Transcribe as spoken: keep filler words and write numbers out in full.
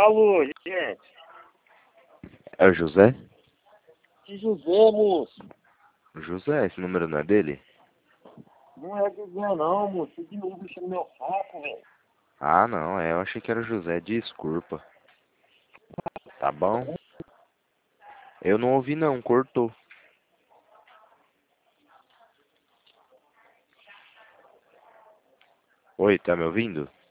Alô, gente. É o José? Que José, moço? O José, esse número não é dele? Não é José não, moço. Você de novo enchendo meu saco, velho. Ah, não, é, eu achei que era o José, desculpa. Tá bom? Eu não ouvi não, cortou. Oi, tá me ouvindo?